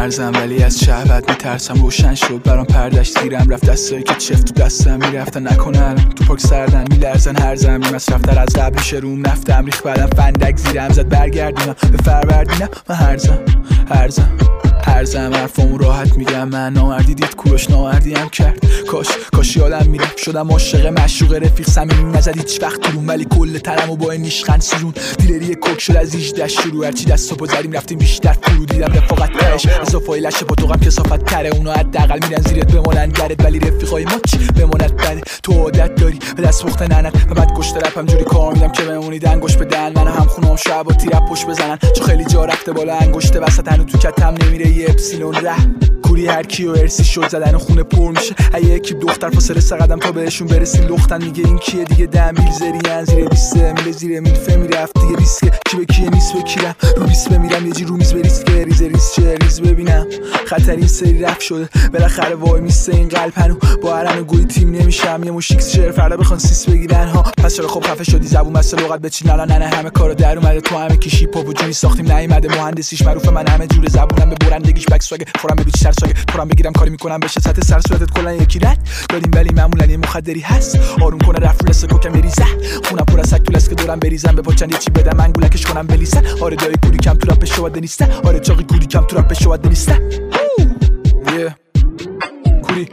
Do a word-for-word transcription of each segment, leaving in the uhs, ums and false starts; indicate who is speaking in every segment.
Speaker 1: مرزم ولی از شهوت میترسم. روشن شد برام پردش زیرم رفت، دستایی که چفت تو دستم میرفتن نکنه الان تو پاک سردن میلرزن هر زمین مصرفتر از قبل میشه روم نفتم ریخ بعدم فندک زیرم زد برگردونم به فروردینم من هرزم هرزم هرزم حرفامو راحت میگم من نامردی دید کوروش نامردی هم کرد. کاش کاش یادم میرفت شدم عاشق معشوق رفیق صمیمی نزد هیچ وقت تو ولی کل تنمو با این نیشخند سیرون دیلری کوک شد از هجده شروع هرچی دست و پا زدیم رفتیم بیشتر فرو دیدم رفاقت تهش اضافه لشه پاتوقم کسافت تره اونا حداقل میرن زیرت بمونن درت ولی رفیقای ما چی بمونت بده تو عادت داری به دست پخت ننت و بعد گشت رپم جوری کار میدم که بمونی دنگوش بدن من هم خونم شب و تیرپ پشت بزنن چون خیلی جا رفته بالا انگشت وسط هنو تو کتم نمیره یه اپسیلون ره کوری هر کیو ارسی شد زدن و خونه پر میشه اگه یکی دختر فاصله سه قدم تا بهشون برسی لختن میگه این کیه دیگه ده میل زرین زیر بیست میل زیر میل فه میرفت دیگه ریسکه کی به کیه نیست به کیرم رو بیست بمیرم یه جی رو میز بریست که ریز ریز چه ریز ببینم خطر این سری رفت شده بالاخره وای میسته این قلب هنو با هرن گوی تیم نمیشم یه موشیکس شعر فردا بخوان سیس بگیرن ها پس چرا خب خفه شدی زبون بس لغت بچین الان نه همه کارا در اومده تو همه کیشی پا و جونی ساختیم نیومده مهندسیش معروفه من همه جور زبونم به برندگیش بک سواگ خورم به بیچ سرساگ خورم بگیرم کاری میکنم بشه سطح سر صورتت کلا یکی رد دادیم ولی معمولا یه مخدری هست آروم کنه رفت رو لسه کوکم بریزه خونم پر از سکولس که دورم بریزم به پاچن یه چی بدم من گولکش کنم بلیسه آره دایی کوری کم تو رپ شواد نیسته آره چاقی کوری کم تو رپ شواد نیسته یه کوری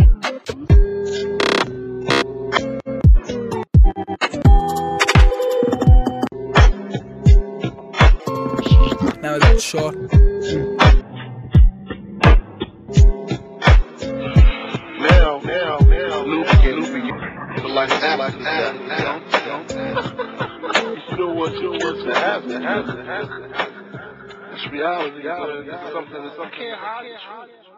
Speaker 1: نود چهار
Speaker 2: Like that, like that, you know what, you know what's to happen, happen, happen. It's reality, it's something that's, I can't hide it.